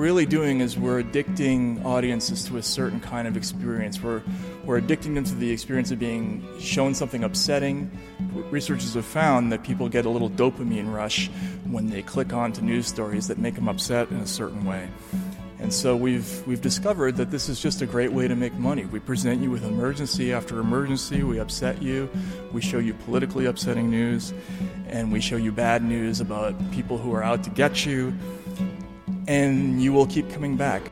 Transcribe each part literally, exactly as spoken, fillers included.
really doing is we're addicting audiences to a certain kind of experience. We're, we're addicting them to the experience of being shown something upsetting. Researchers have found that people get a little dopamine rush when they click on to news stories that make them upset in a certain way. And so we've we've discovered that this is just a great way to make money. We present you with emergency after emergency. We upset you. We show you politically upsetting news. And we show you bad news about people who are out to get you. And you will keep coming back.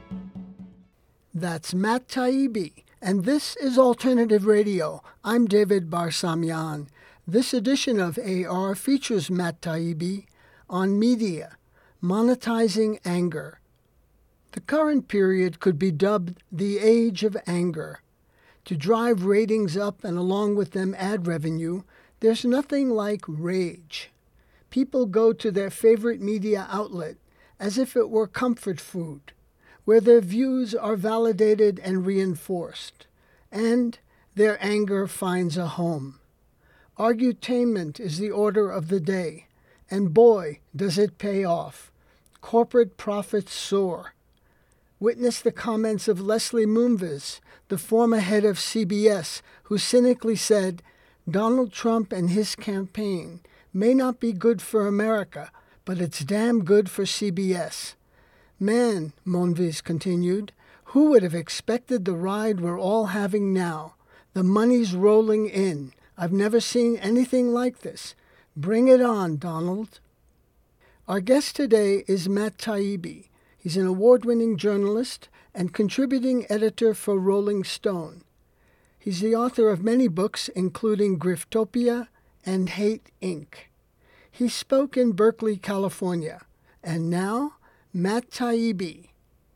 That's Matt Taibbi, and this is Alternative Radio. I'm David Barsamian. This edition of A R features Matt Taibbi on media, monetizing anger. The current period could be dubbed the age of anger. To drive ratings up and along with them ad revenue, there's nothing like rage. People go to their favorite media outlet as if it were comfort food, where their views are validated and reinforced, and their anger finds a home. Argutainment is the order of the day, and boy, does it pay off. Corporate profits soar. Witness the comments of Leslie Moonves, the former head of C B S, who cynically said, Donald Trump and his campaign may not be good for America, but it's damn good for C B S. Man, Moonves continued, who would have expected the ride we're all having now? The money's rolling in. I've never seen anything like this. Bring it on, Donald. Our guest today is Matt Taibbi. He's an award-winning journalist and contributing editor for Rolling Stone. He's the author of many books, including Griftopia and Hate, Incorporated. He spoke in Berkeley, California. And now, Matt Taibbi.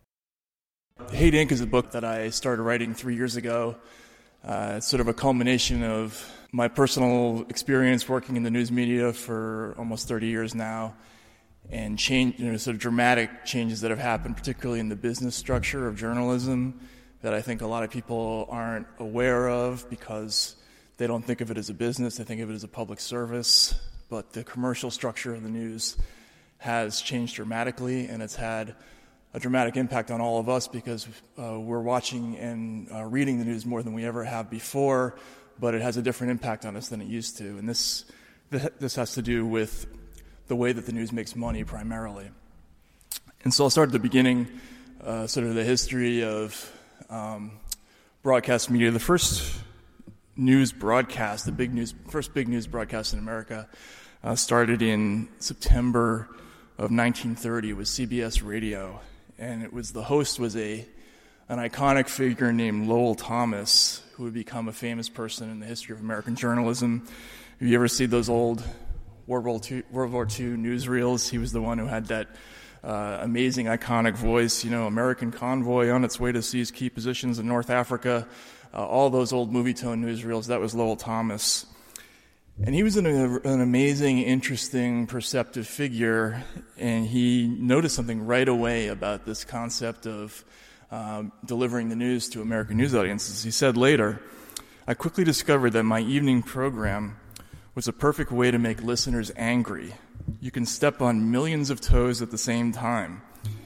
Hate, Incorporated is a book that I started writing three years ago. Uh, it's sort of a culmination of my personal experience working in the news media for almost thirty years now, and change, you know, sort of dramatic changes that have happened, particularly in the business structure of journalism, that I think a lot of people aren't aware of because they don't think of it as a business, they think of it as a public service. But the commercial structure of the news has changed dramatically, and it's had a dramatic impact on all of us because uh, we're watching and uh, reading the news more than we ever have before, but it has a different impact on us than it used to. And this this has to do with the way that the news makes money primarily. And so I'll start at the beginning, uh, sort of the history of um, broadcast media. The first news broadcast, the big news, first big news broadcast in America, uh, started in September of nineteen thirty with C B S Radio, and it was the host was a an iconic figure named Lowell Thomas, who would become a famous person in the history of American journalism. Have you ever seen those old World War Two, World War Two newsreels? He was the one who had that uh, amazing, iconic voice, you know, American convoy on its way to seize key positions in North Africa. Uh, all those old movie tone newsreels, that was Lowell Thomas. And he was an, an amazing, interesting, perceptive figure, and he noticed something right away about this concept of um, delivering the news to American news audiences. He said later, I quickly discovered that my evening program was a perfect way to make listeners angry. You can step on millions of toes at the same time.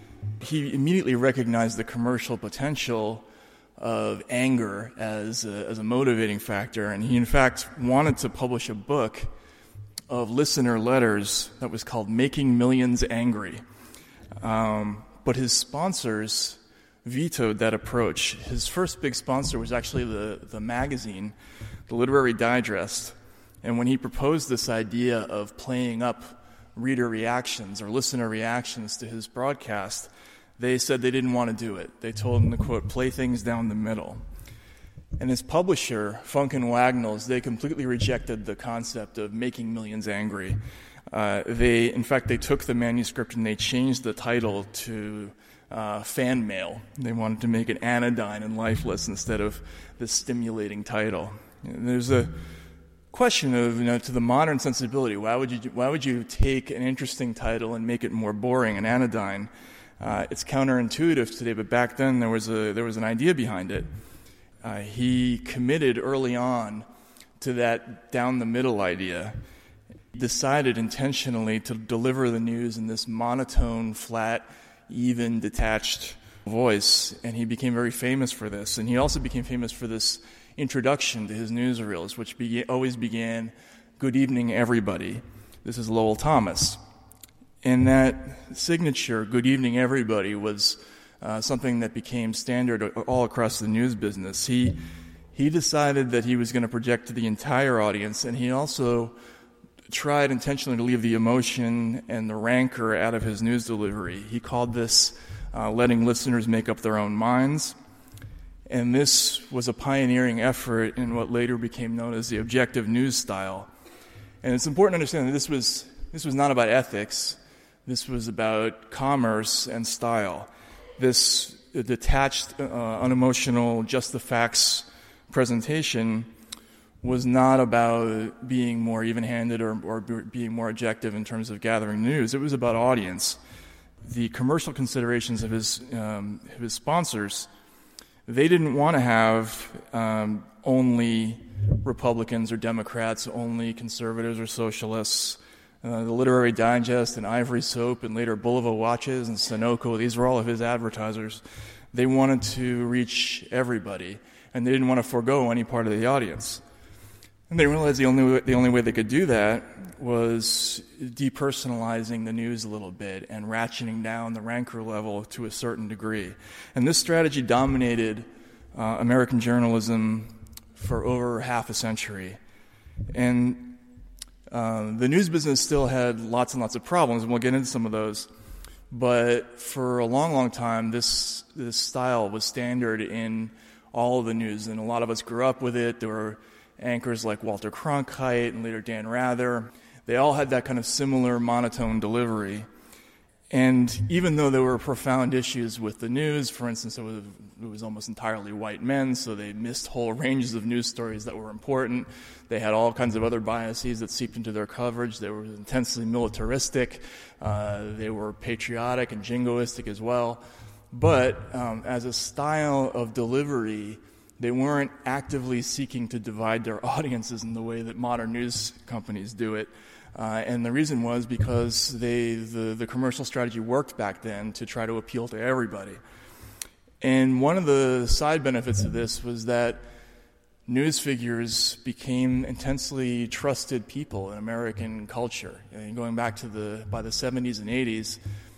He immediately recognized the commercial potential of anger as a, as a motivating factor, and he in fact wanted to publish a book of listener letters that was called Making Millions Angry. Um, but his sponsors vetoed that approach. His first big sponsor was actually the, the magazine, the Literary Digest, and when he proposed this idea of playing up reader reactions or listener reactions to his broadcast, they said they didn't want to do it. They told him to, quote, play things down the middle. And his publisher, Funk and Wagnalls, they completely rejected the concept of making millions angry. Uh, they, in fact, they took the manuscript and they changed the title to uh, Fan Mail. They wanted to make it anodyne and lifeless instead of this stimulating title. And there's a question of, you know, to the modern sensibility, why would you why would you take an interesting title and make it more boring and anodyne? Uh, it's counterintuitive today, but back then there was a there was an idea behind it. Uh, he committed early on to that down the middle idea. He decided intentionally to deliver the news in this monotone, flat, even, detached voice, and he became very famous for this. And he also became famous for this introduction to his newsreels, which be- always began, "Good evening, everybody. This is Lowell Thomas." And that signature, "Good evening, everybody," was uh, something that became standard all across the news business. He he decided that he was going to project to the entire audience, and he also tried intentionally to leave the emotion and the rancor out of his news delivery. He called this uh, letting listeners make up their own minds. And this was a pioneering effort in what later became known as the objective news style. And it's important to understand that this was this was not about ethics. This was about commerce and style. This detached, uh, unemotional, just the facts presentation was not about being more even-handed or, or being more objective in terms of gathering news. It was about audience. The commercial considerations of his um, his sponsors, they didn't want to have um, only Republicans or Democrats, only conservatives or socialists. Uh, the Literary Digest and Ivory Soap and later Bulova Watches and Sunoco, these were all of his advertisers. They wanted to reach everybody, and they didn't want to forego any part of the audience. And they realized the only way, the only way they could do that was depersonalizing the news a little bit and ratcheting down the rancor level to a certain degree. And this strategy dominated uh, American journalism for over half a century. And uh, the news business still had lots and lots of problems, and we'll get into some of those. But for a long, long time, this this style was standard in all of the news, and a lot of us grew up with it. There were anchors like Walter Cronkite and later Dan Rather. They all had that kind of similar monotone delivery. And even though there were profound issues with the news, for instance, it was, it was almost entirely white men, so they missed whole ranges of news stories that were important. They had all kinds of other biases that seeped into their coverage. They were intensely militaristic. Uh, they were patriotic and jingoistic as well. But um, as a style of delivery, they weren't actively seeking to divide their audiences in the way that modern news companies do it. Uh, and the reason was because they, the, the commercial strategy worked back then to try to appeal to everybody. And one of the side benefits of this was that news figures became intensely trusted people in American culture. And going back to the, by the seventies and eighties,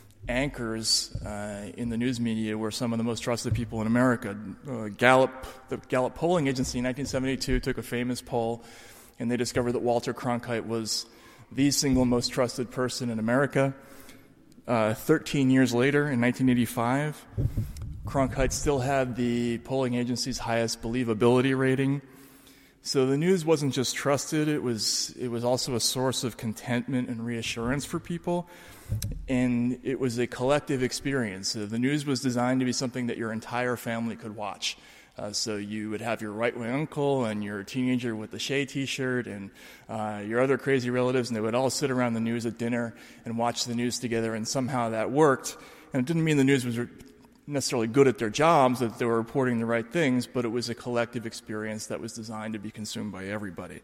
anchors uh, in the news media were some of the most trusted people in America. Uh, Gallup, the Gallup polling agency in nineteen seventy-two took a famous poll, and they discovered that Walter Cronkite was the single most trusted person in America. Uh, thirteen years later, in nineteen eighty-five, Cronkite still had the polling agency's highest believability rating. So the news wasn't just trusted, it was it was also a source of contentment and reassurance for people. And it was a collective experience. So the news was designed to be something that your entire family could watch. Uh, so you would have your right-wing uncle and your teenager with the Shea T-shirt and uh, your other crazy relatives, and they would all sit around the news at dinner and watch the news together, and somehow that worked. And it didn't mean the news was necessarily good at their jobs, that they were reporting the right things, but it was a collective experience that was designed to be consumed by everybody.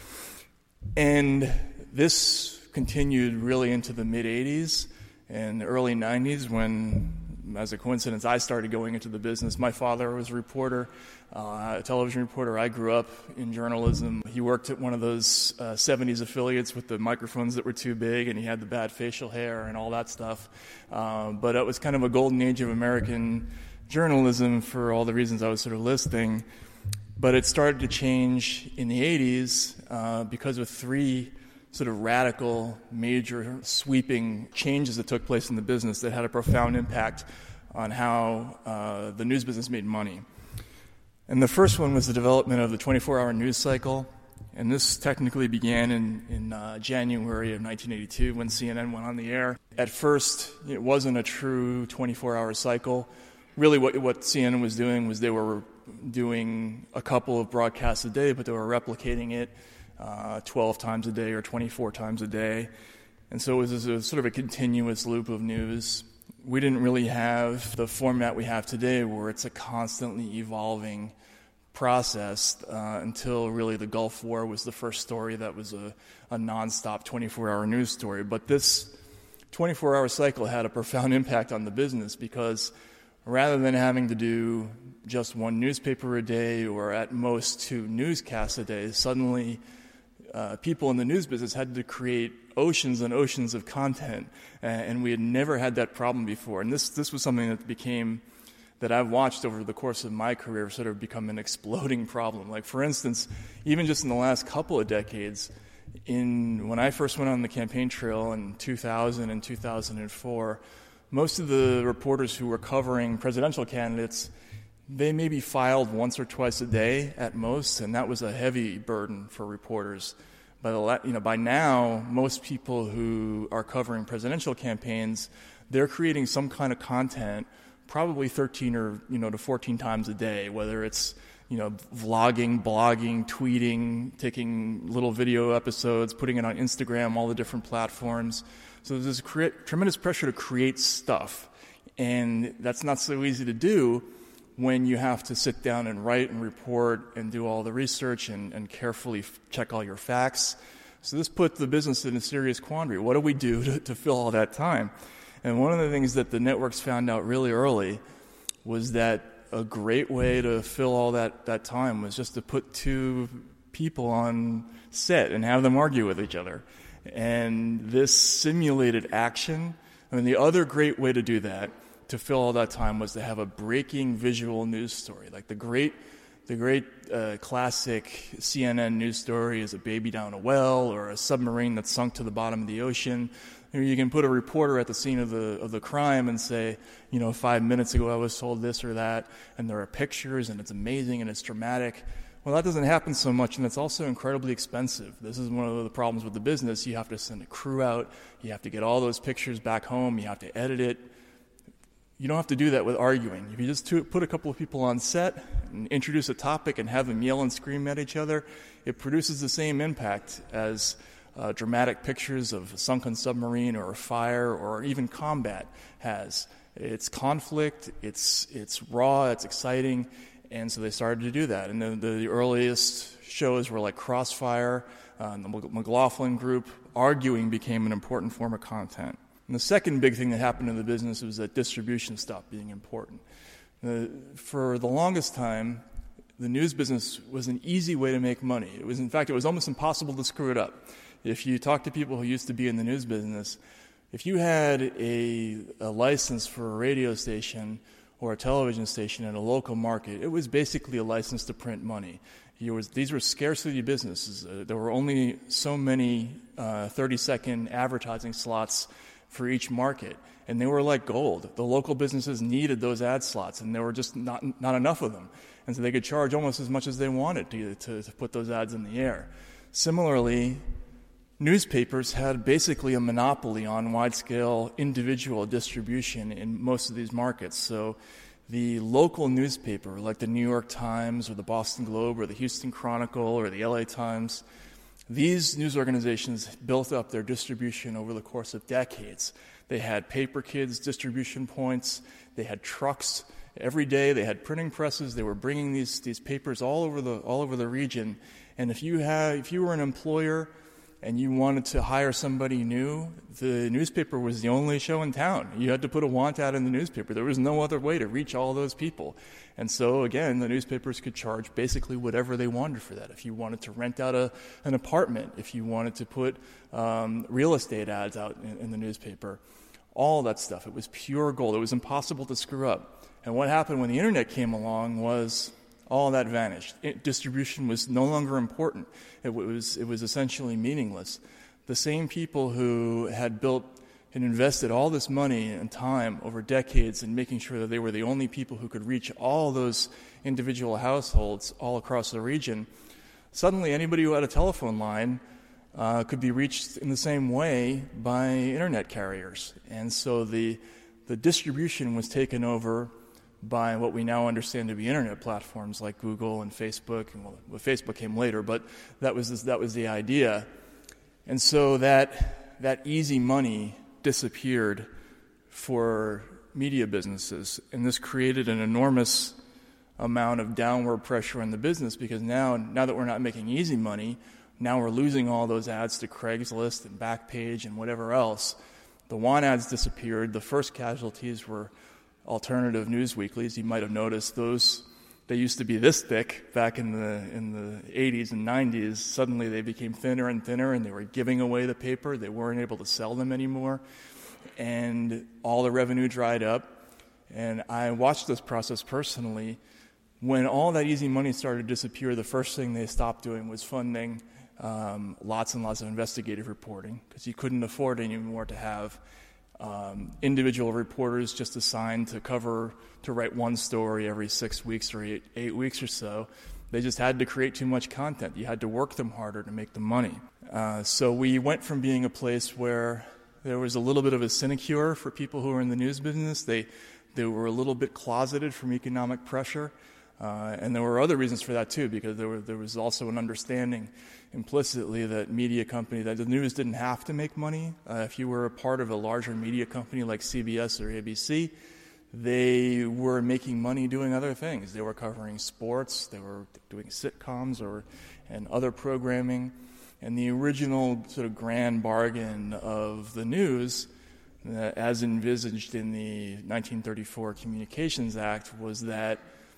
And this continued really into the mid-eighties and the early nineties when, as a coincidence, I started going into the business. My father was a reporter, uh, a television reporter. I grew up in journalism. He worked at one of those uh, seventies affiliates with the microphones that were too big, and he had the bad facial hair and all that stuff. Uh, but it was kind of a golden age of American journalism for all the reasons I was sort of listing. But it started to change in the eighties uh, because of three sort of radical, major, sweeping changes that took place in the business that had a profound impact on how uh, the news business made money. And the first one was the development of the twenty-four hour news cycle. And this technically began in, in uh, January of nineteen eighty-two when C N N went on the air. At first, it wasn't a true twenty-four hour cycle. Really what, what C N N was doing was they were doing a couple of broadcasts a day, but they were replicating it Uh, twelve times a day or twenty-four times a day. And so it was a, sort of a continuous loop of news. We didn't really have the format we have today where it's a constantly evolving process uh, until really the Gulf War was the first story that was a, a nonstop twenty-four hour news story. But this twenty-four hour cycle had a profound impact on the business, because rather than having to do just one newspaper a day or at most two newscasts a day, suddenly uh, people in the news business had to create oceans and oceans of content, and we had never had that problem before. And this this was something that became, that I've watched over the course of my career sort of become an exploding problem. Like, for instance, even just in the last couple of decades, in when I first went on the campaign trail in two thousand and two thousand four, most of the reporters who were covering presidential candidates, they maybe filed once or twice a day at most, and that was a heavy burden for reporters. By the you know by now, most people who are covering presidential campaigns, they're creating some kind of content, probably thirteen or you know to fourteen times a day, whether it's you know vlogging, blogging, tweeting, taking little video episodes, putting it on Instagram, all the different platforms. So there's this cre- tremendous pressure to create stuff, and that's not so easy to do when you have to sit down and write and report and do all the research and, and carefully f- check all your facts. So this put the business in a serious quandary. What do we do to, to fill all that time? And one of the things that the networks found out really early was that a great way to fill all that, that time was just to put two people on set and have them argue with each other. And this simulated action, I mean, the other great way to do that, to fill all that time, was to have a breaking visual news story. Like the great the great uh, classic C N N news story is a baby down a well or a submarine that's sunk to the bottom of the ocean. You can put a reporter at the scene of the of the crime and say, you know, five minutes ago I was told this or that, and there are pictures, and it's amazing, and it's dramatic. Well, that doesn't happen so much, and it's also incredibly expensive. This is one of the problems with the business. You have to send a crew out. You have to get all those pictures back home. You have to edit it. You don't have to do that with arguing. If you just put a couple of people on set and introduce a topic and have them yell and scream at each other, it produces the same impact as uh, dramatic pictures of a sunken submarine or a fire or even combat has. It's conflict, it's it's raw, it's exciting, and so they started to do that. And the, the earliest shows were like Crossfire, uh, the McLaughlin Group. Arguing became an important form of content. And the second big thing that happened in the business was that distribution stopped being important. Uh, for the longest time, the news business was an easy way to make money. It was, in fact, it was almost impossible to screw it up. If you talk to people who used to be in the news business, if you had a, a license for a radio station or a television station in a local market, it was basically a license to print money. You was, these were scarcity businesses. Uh, there were only so many uh, thirty-second advertising slots for each market, and they were like gold. The local businesses needed those ad slots, and there were just not not enough of them. And so they could charge almost as much as they wanted to, to, to put those ads in the air. Similarly, newspapers had basically a monopoly on wide-scale individual distribution in most of these markets. So the local newspaper, like the New York Times or the Boston Globe or the Houston Chronicle or the L A Times, these news organizations built up their distribution over the course of decades. They had paper kids distribution points. They had trucks every day. They had printing presses. They were bringing these these papers all over the all over the region. And if you had if you were an employer and you wanted to hire somebody new, the newspaper was the only show in town. You had to put a want ad in the newspaper. There was no other way to reach all those people. And so, again, the newspapers could charge basically whatever they wanted for that. If you wanted to rent out a, an apartment, if you wanted to put um, real estate ads out in, in the newspaper, all that stuff. It was pure gold. It was impossible to screw up. And what happened when the internet came along was all that vanished. It, distribution was no longer important. It was it was essentially meaningless. The same people who had built and invested all this money and time over decades in making sure that they were the only people who could reach all those individual households all across the region, suddenly anybody who had a telephone line uh, could be reached in the same way by internet carriers. And so the the distribution was taken over by what we now understand to be internet platforms like Google and Facebook, and well, well, Facebook came later, but that was that was the idea. And so that that easy money disappeared for media businesses, and this created an enormous amount of downward pressure on the business, because now now that we're not making easy money, now we're losing all those ads to Craigslist and Backpage and whatever else. the want ads disappeared. The first casualties were alternative news weeklies. You might have noticed those, they used to be this thick back in the in the eighties and nineties. Suddenly they became thinner and thinner, and they were giving away the paper. They weren't able to sell them anymore, and all the revenue dried up. And I watched this process personally. When all that easy money started to disappear, the first thing they stopped doing was funding um, lots and lots of investigative reporting, because you couldn't afford anymore to have um, individual reporters just assigned to cover, to write one story every six weeks or eight, eight weeks or so. They just had to create too much content. You had to work them harder to make the money. Uh, so we went from being a place where there was a little bit of a sinecure for people who were in the news business. They, they were a little bit closeted from economic pressure. Uh, and there were other reasons for that too, because there, were, there was also an understanding implicitly that media company, that the news didn't have to make money. Uh, if you were a part of a larger media company like C B S or A B C, they were making money doing other things. They were covering sports, they were doing sitcoms or and other programming. And the original sort of grand bargain of the news, uh, as envisaged in the nineteen thirty-four Communications Act, was that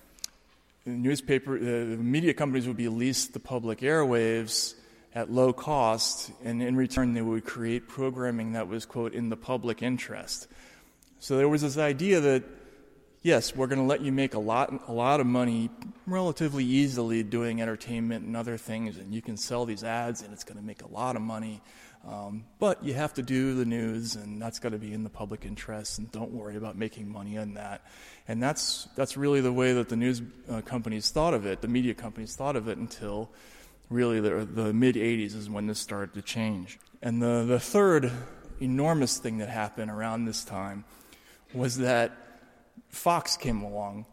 newspaper, uh, media companies would be leased the public airwaves at low cost, and in return they would create programming that was, quote, in the public interest. So there was this idea that, yes, we're going to let you make a lot, a lot of money relatively easily doing entertainment and other things, and you can sell these ads, and it's going to make a lot of money. Um, but you have to do the news, and that's got to be in the public interest, and don't worry about making money on that. And that's that's really the way that the news uh, companies thought of it, the media companies thought of it, until really the, the mid-eighties is when this started to change. And the, the third enormous thing that happened around this time was that Fox came along,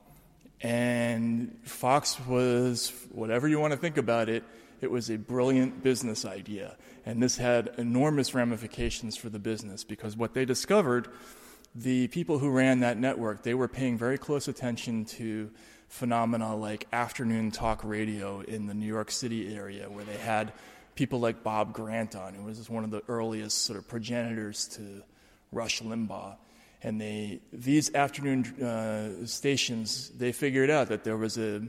and Fox was, whatever you want to think about it, it was a brilliant business idea. And this had enormous ramifications for the business, because what they discovered, the people who ran that network, they were paying very close attention to phenomena like afternoon talk radio in the New York City area, where they had people like Bob Grant on, who was one of the earliest sort of progenitors to Rush Limbaugh. And they, these afternoon uh, stations, they figured out that there was a,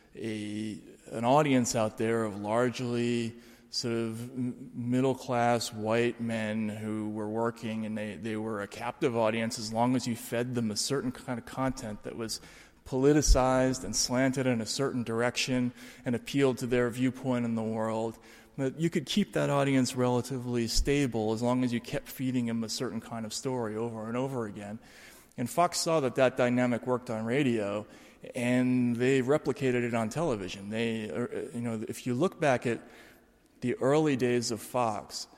a an audience out there of largely sort of middle-class white men who were working, and they, they were a captive audience as long as you fed them a certain kind of content that was politicized and slanted in a certain direction and appealed to their viewpoint in the world. But you could keep that audience relatively stable as long as you kept feeding them a certain kind of story over and over again. And Fox saw that that dynamic worked on radio, and they replicated it on television. They, you know, if you look back at the early days of Fox,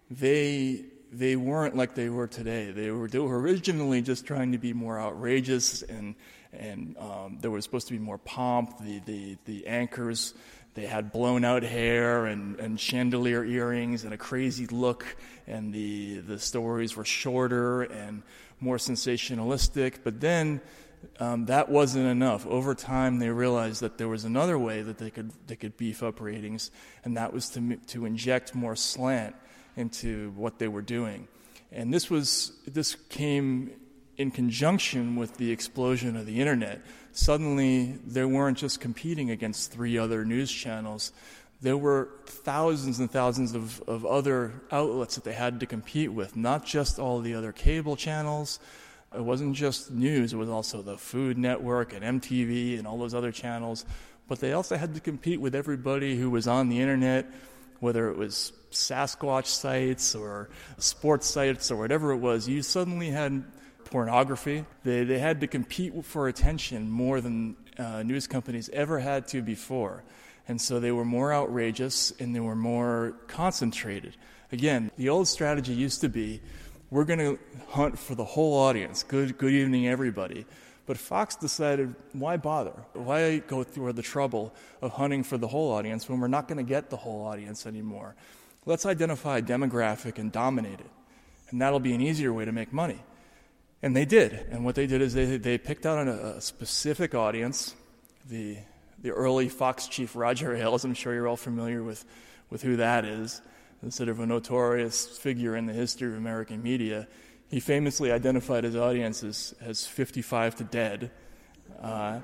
they they weren't like they were today. They were they were originally just trying to be more outrageous, and and um, there was supposed to be more pomp. The the the anchors, they had blown out hair and, and chandelier earrings and a crazy look, and the the stories were shorter and more sensationalistic. But then Um, that wasn't enough. Over time, they realized that there was another way that they could they could beef up ratings, and that was to to inject more slant into what they were doing. And this was this came in conjunction with the explosion of the internet. Suddenly, they weren't just competing against three other news channels. There were thousands and thousands of, of other outlets that they had to compete with, not just all the other cable channels. It wasn't just news, it was also the Food Network and M T V and all those other channels. But they also had to compete with everybody who was on the internet, whether it was Sasquatch sites or sports sites or whatever it was. You suddenly had pornography. They, they had to compete for attention more than uh, news companies ever had to before. And so they were more outrageous and they were more concentrated. Again, the old strategy used to be, we're going to hunt for the whole audience. Good good evening, everybody. But Fox decided, why bother? Why go through the trouble of hunting for the whole audience when we're not going to get the whole audience anymore? Let's identify a demographic and dominate it. And that'll be an easier way to make money. And they did. And what they did is they they picked out a, a specific audience. The the early Fox chief, Roger Ailes, I'm sure you're all familiar with, with who that is. Sort of a notorious figure in the history of American media. He famously identified his audience as, as fifty-five to dead. Uh,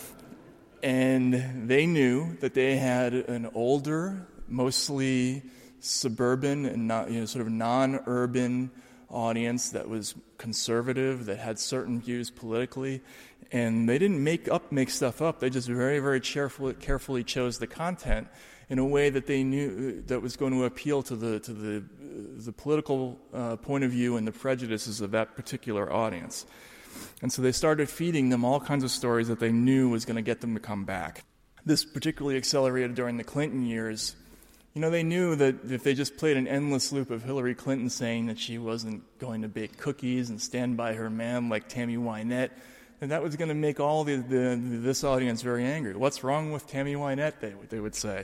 and they knew that they had an older, mostly suburban and not, you know, sort of non-urban audience that was conservative, that had certain views politically, and they didn't make up make stuff up. They just very, very carefully, carefully chose the content in a way that they knew that was going to appeal to the to the the political uh, point of view and the prejudices of that particular audience. And so they started feeding them all kinds of stories that they knew was going to get them to come back. This particularly accelerated during the Clinton years. You know, they knew that if they just played an endless loop of Hillary Clinton saying that she wasn't going to bake cookies and stand by her man like Tammy Wynette, then that was going to make all the, the this audience very angry. What's wrong with Tammy Wynette, they, they would say.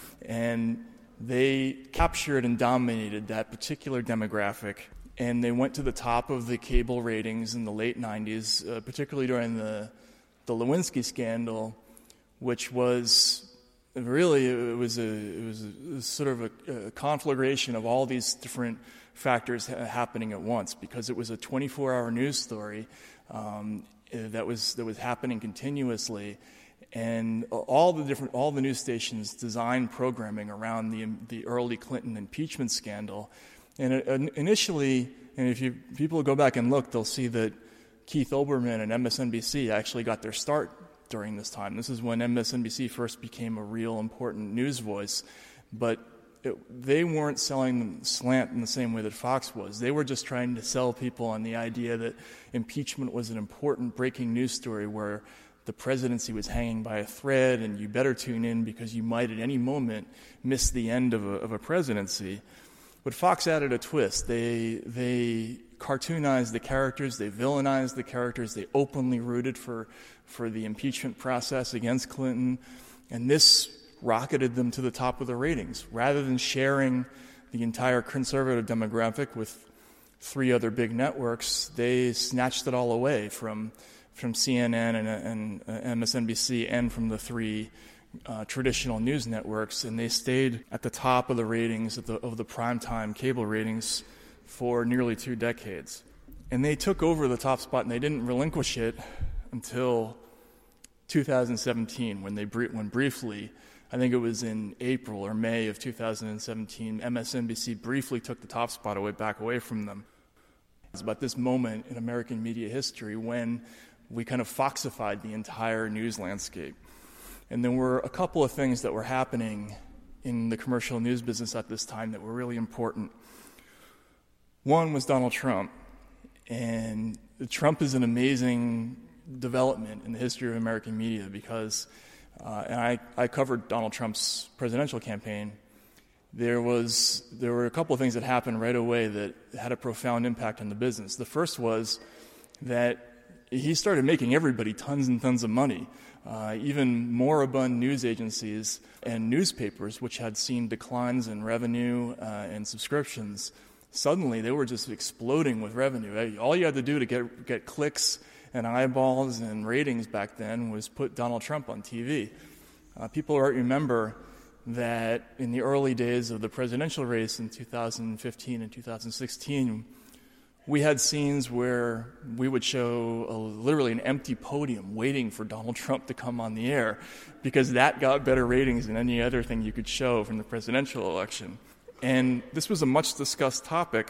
And they captured and dominated that particular demographic, and they went to the top of the cable ratings in the late nineties, uh, particularly during the the Lewinsky scandal, which was really it was a it was a, sort of a, a conflagration of all these different factors ha- happening at once, because it was a twenty-four hour news story um, that was that was happening continuously. And all the different, all the news stations designed programming around the the early Clinton impeachment scandal. And it, initially, and if you people go back and look, they'll see that Keith Olbermann and M S N B C actually got their start during this time. This is when M S N B C first became a real important news voice. But it, they weren't selling slant in the same way that Fox was. They were just trying to sell people on the idea that impeachment was an important breaking news story where the presidency was hanging by a thread, and you better tune in because you might at any moment miss the end of a, of a presidency. But Fox added a twist. They they cartoonized the characters, they villainized the characters, they openly rooted for, for the impeachment process against Clinton, and this rocketed them to the top of the ratings. Rather than sharing the entire conservative demographic with three other big networks, they snatched it all away from from C N N and, and uh, M S N B C and from the three uh, traditional news networks, and they stayed at the top of the ratings of the, of the primetime cable ratings for nearly two decades. And they took over the top spot, and they didn't relinquish it until two thousand seventeen, when they when briefly, I think it was in April or May of two thousand seventeen, M S N B C briefly took the top spot away back away from them. It's about this moment in American media history when we kind of foxified the entire news landscape. And there were a couple of things that were happening in the commercial news business at this time that were really important. One was Donald Trump. And Trump is an amazing development in the history of American media because, uh, and I, I covered Donald Trump's presidential campaign. There was there were a couple of things that happened right away that had a profound impact on the business. The first was that he started making everybody tons and tons of money. Uh, even moribund news agencies and newspapers, which had seen declines in revenue uh, and subscriptions, suddenly they were just exploding with revenue. All you had to do to get get clicks and eyeballs and ratings back then was put Donald Trump on T V. Uh, people remember that in the early days of the presidential race in two thousand fifteen and two thousand sixteen, we had scenes where we would show a, literally an empty podium waiting for Donald Trump to come on the air because that got better ratings than any other thing you could show from the presidential election. And this was a much discussed topic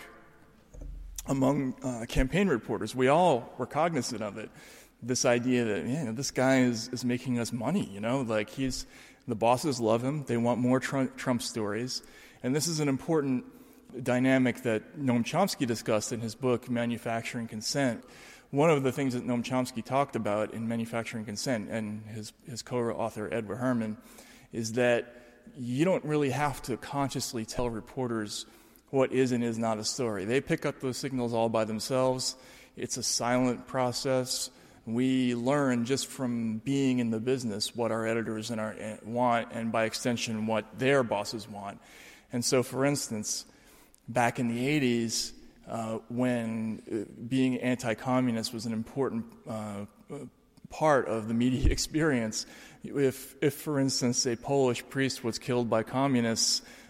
among uh, campaign reporters. We all were cognizant of it, this idea that, yeah, this guy is, is making us money, you know, like he's, the bosses love him, they want more Trump, Trump stories. And this is an important dynamic that Noam Chomsky discussed in his book, Manufacturing Consent. One of the things that Noam Chomsky talked about in Manufacturing Consent, and his, his co-author Edward Herman, is that you don't really have to consciously tell reporters what is and is not a story. They pick up those signals all by themselves. It's a silent process. We learn just from being in the business what our editors and our, want, and by extension what their bosses want. And so, for instance, back in the eighties, uh, when uh, being anti-communist was an important uh, part of the media experience, if, if, for instance, a Polish priest was killed by communists,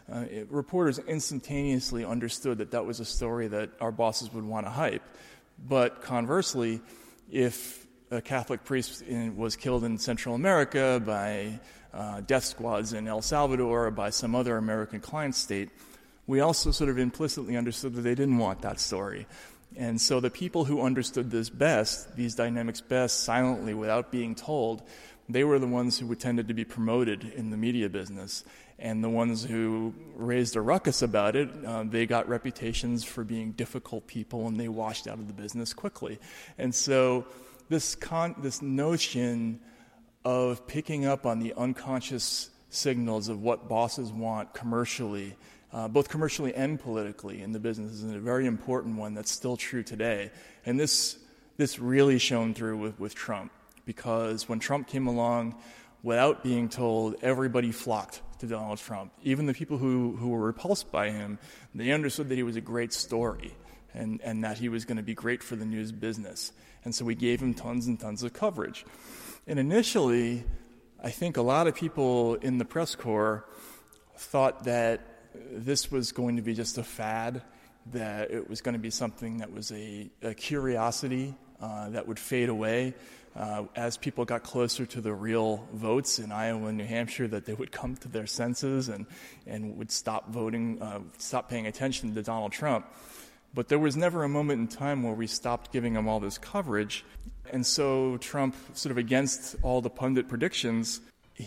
uh, it, reporters instantaneously understood that that was a story that our bosses would want to hype. But conversely, if a Catholic priest in, was killed in Central America by uh, death squads in El Salvador or by some other American client state, we also sort of implicitly understood that they didn't want that story. And so the people who understood this best, these dynamics best, silently, without being told, they were the ones who tended to be promoted in the media business. And the ones who raised a ruckus about it, uh, they got reputations for being difficult people, and they washed out of the business quickly. And so this con- this notion of picking up on the unconscious signals of what bosses want commercially, uh, both commercially and politically in the business, is a very important one that's still true today. And this this really shone through with, with Trump, because when Trump came along, without being told, everybody flocked to Donald Trump. Even the people who, who were repulsed by him, they understood that he was a great story and, and that he was going to be great for the news business. And so we gave him tons and tons of coverage. And initially, I think a lot of people in the press corps thought that this was going to be just a fad, that it was going to be something that was a, a curiosity uh, that would fade away. Uh, as people got closer to the real votes in Iowa and New Hampshire, that they would come to their senses and, and would stop voting, uh, stop paying attention to Donald Trump. But there was never a moment in time where we stopped giving him all this coverage. And so Trump, sort of against all the pundit predictions,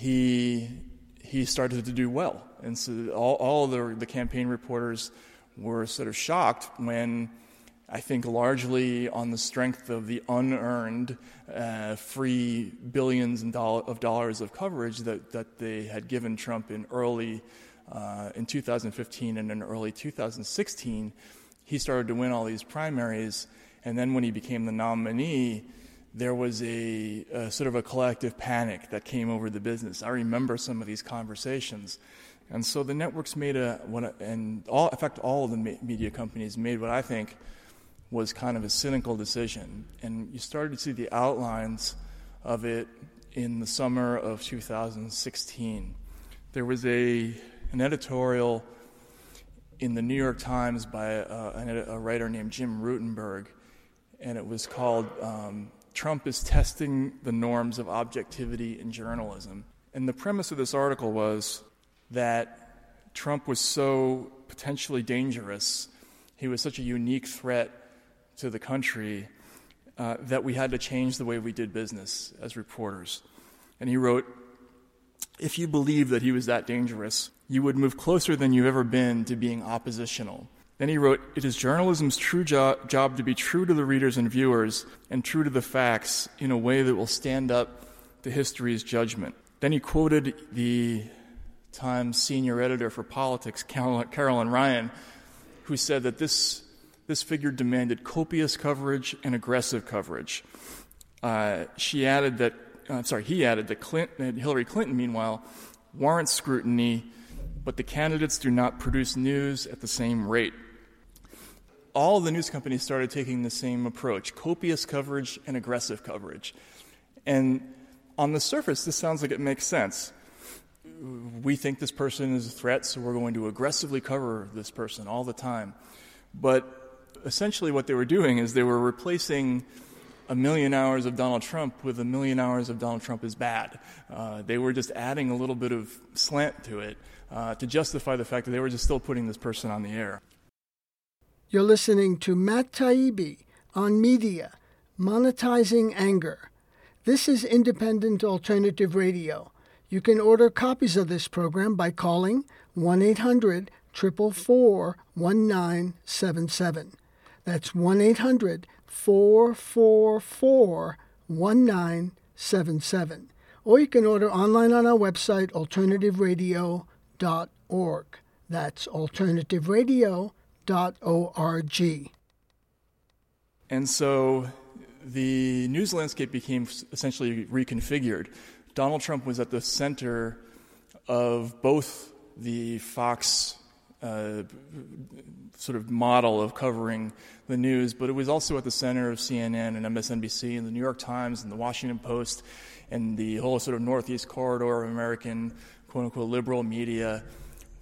he he started to do well. And so all, all the, the campaign reporters were sort of shocked when, I think largely on the strength of the unearned uh, free billions and doll- of dollars of coverage that, that they had given Trump in early, uh, in two thousand fifteen and in early two thousand sixteen, he started to win all these primaries. And then when he became the nominee, there was a, a sort of a collective panic that came over the business. I remember some of these conversations. And so the networks made a, what, and all, in fact, all of the media companies made what I think was kind of a cynical decision. And you started to see the outlines of it in the summer of two thousand sixteen. There was a an editorial in the New York Times by a, a writer named Jim Rutenberg, and it was called um, Trump is Testing the Norms of Objectivity in Journalism. And the premise of this article was that Trump was so potentially dangerous, he was such a unique threat to the country, uh, that we had to change the way we did business as reporters. And he wrote, if you believe that he was that dangerous, you would move closer than you've ever been to being oppositional. Then he wrote, it is journalism's true jo- job to be true to the readers and viewers and true to the facts in a way that will stand up to history's judgment. Then he quoted the Times senior editor for politics, Carol- Carolyn Ryan, who said that this This figure demanded copious coverage and aggressive coverage. Uh, she added that, uh, sorry, he added that Clinton, Hillary Clinton, meanwhile, warrants scrutiny, but the candidates do not produce news at the same rate. All the news companies started taking the same approach, copious coverage and aggressive coverage. And on the surface, this sounds like it makes sense. We think this person is a threat, so we're going to aggressively cover this person all the time. But essentially what they were doing is they were replacing a million hours of Donald Trump with a million hours of Donald Trump is bad. Uh, they were just adding a little bit of slant to it uh, to justify the fact that they were just still putting this person on the air. You're listening to Matt Taibbi on Media, Monetizing Anger. This is Independent Alternative Radio. You can order copies of this program by calling one eight hundred, four four four, one nine seven seven. That's one eight hundred, four four four, one nine seven seven. Or you can order online on our website, alternative radio dot org. That's alternative radio dot org. And so the news landscape became essentially reconfigured. Donald Trump was at the center of both the Fox uh, sort of model of covering the news, but it was also at the center of C N N and M S N B C and the New York Times and the Washington Post and the whole sort of northeast corridor of American quote-unquote liberal media.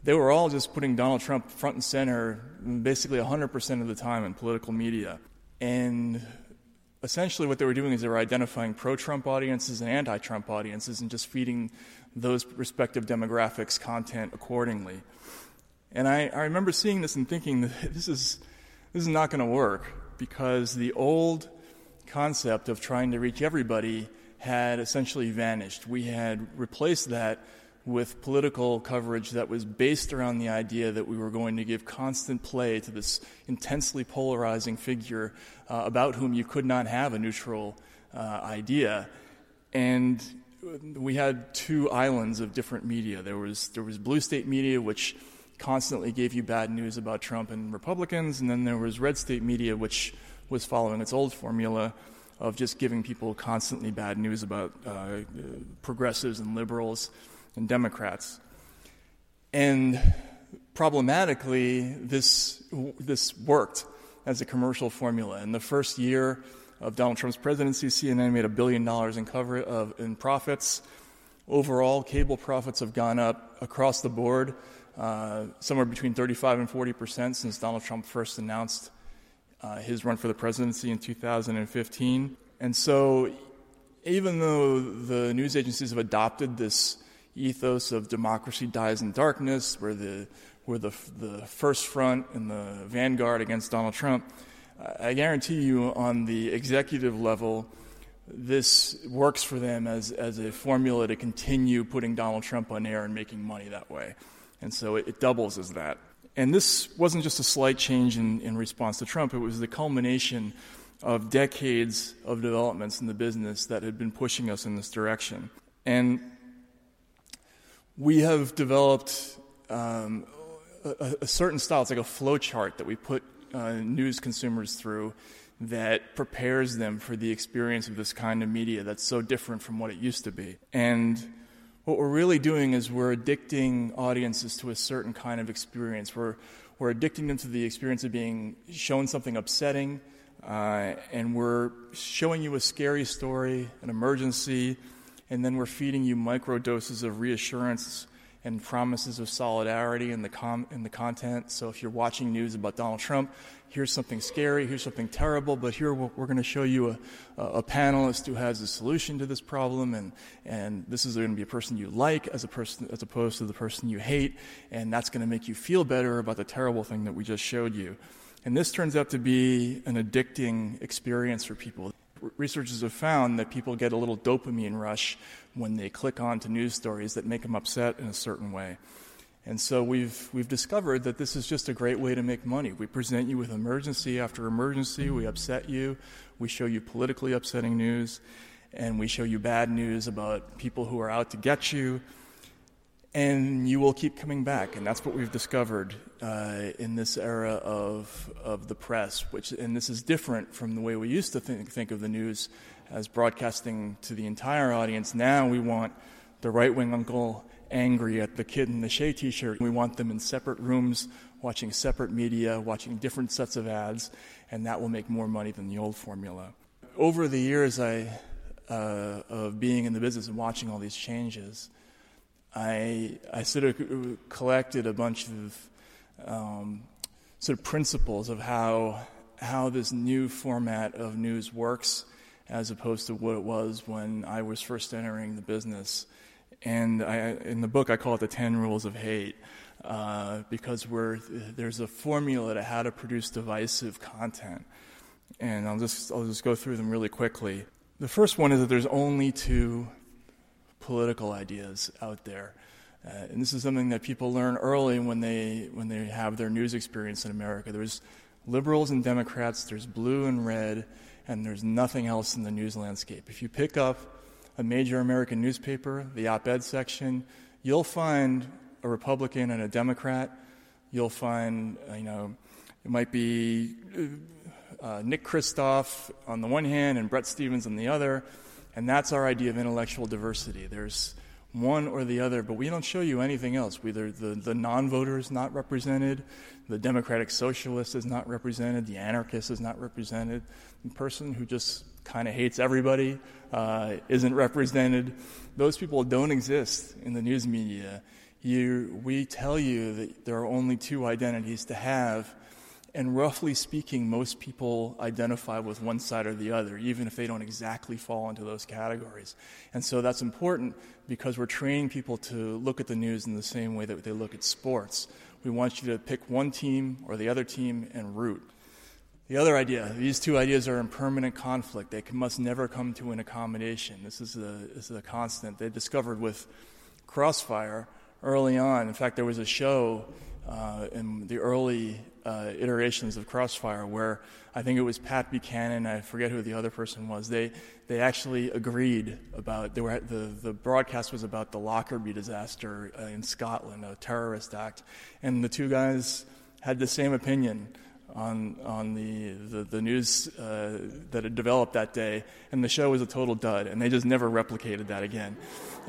they were all just putting Donald Trump front and center basically one hundred percent of the time in political media. And essentially what they were doing is they were identifying pro-Trump audiences and anti-Trump audiences and just feeding those respective demographics content accordingly. And I, I remember seeing this and thinking that this is this is not going to work, because the old concept of trying to reach everybody had essentially vanished. We had replaced that with political coverage that was based around the idea that we were going to give constant play to this intensely polarizing figure uh, about whom you could not have a neutral uh, idea. And we had two islands of different media. There was there was blue state media, which constantly gave you bad news about Trump and Republicans, and then there was red state media, which was following its old formula of just giving people constantly bad news about uh, progressives and liberals and Democrats. And problematically, this this worked as a commercial formula. In the first year of Donald Trump's presidency, C N N made a billion dollars in cover of in profits. Overall, cable profits have gone up across the board, uh, somewhere between thirty-five and forty percent since Donald Trump first announced uh, his run for the presidency in two thousand fifteen. And so, even though the news agencies have adopted this ethos of democracy dies in darkness, where the where the the first front and the vanguard against Donald Trump, I guarantee you on the executive level, this works for them as, as a formula to continue putting Donald Trump on air and making money that way. And so it, it doubles as that. And this wasn't just a slight change in, in response to Trump, it was the culmination of decades of developments in the business that had been pushing us in this direction. And we have developed um, a, a certain style. It's like a flow chart that we put uh, news consumers through that prepares them for the experience of this kind of media that's so different from what it used to be. And what we're really doing is we're addicting audiences to a certain kind of experience. We're, we're addicting them to the experience of being shown something upsetting, uh, and we're showing you a scary story, an emergency, and then we're feeding you micro doses of reassurance and promises of solidarity in the com- in the content. So if you're watching news about Donald Trump, here's something scary, here's something terrible, but here we're, we're going to show you a, a panelist who has a solution to this problem, and, and this is going to be a person you like as a person as opposed to the person you hate, and that's going to make you feel better about the terrible thing that we just showed you. And this turns out to be an addicting experience for people. Researchers have found that people get a little dopamine rush when they click on to news stories that make them upset in a certain way. And so we've we've discovered that this is just a great way to make money. We present you with emergency after emergency. We upset you. We show you politically upsetting news. And we show you bad news about people who are out to get you. And you will keep coming back. And that's what we've discovered uh, in this era of of the press, which and this is different from the way we used to think, think of the news as broadcasting to the entire audience. Now we want the right-wing uncle angry at the kid in the Shea t-shirt. We want them in separate rooms, watching separate media, watching different sets of ads, and that will make more money than the old formula. Over the years I uh, of being in the business and watching all these changes, I I sort of collected a bunch of um, sort of principles of how how this new format of news works, as opposed to what it was when I was first entering the business. And I, in the book, I call it the ten rules of hate, uh, because we're, there's a formula to how to produce divisive content. And I'll just I'll just go through them really quickly. The first one is that there's only two political ideas out there. Uh, and this is something that people learn early when they when they have their news experience in America. There's liberals and Democrats, there's blue and red, and there's nothing else in the news landscape. If you pick up a major American newspaper, the op-ed section, you'll find a Republican and a Democrat. You'll find, you know, it might be uh, Nick Kristof on the one hand and Bret Stephens on the other, and that's our idea of intellectual diversity. There's one or the other, but we don't show you anything else. Either the, the non-voter is not represented, the democratic socialist is not represented, the anarchist is not represented, the person who just kind of hates everybody uh, isn't represented. Those people don't exist in the news media. You, we tell you that there are only two identities to have, and roughly speaking, most people identify with one side or the other, even if they don't exactly fall into those categories. And so that's important because we're training people to look at the news in the same way that they look at sports. We want you to pick one team or the other team and root. The other idea, these two ideas are in permanent conflict. They can, must never come to an accommodation. This is a, this is a constant. They discovered with Crossfire early on. In fact, there was a show uh, in the early uh, iterations of Crossfire where I think it was Pat Buchanan, I forget who the other person was, they they actually agreed about, they were, the, the broadcast was about the Lockerbie disaster uh, in Scotland, a terrorist act, and the two guys had the same opinion on on the, the, the news uh, that had developed that day, and the show was a total dud, and they just never replicated that again.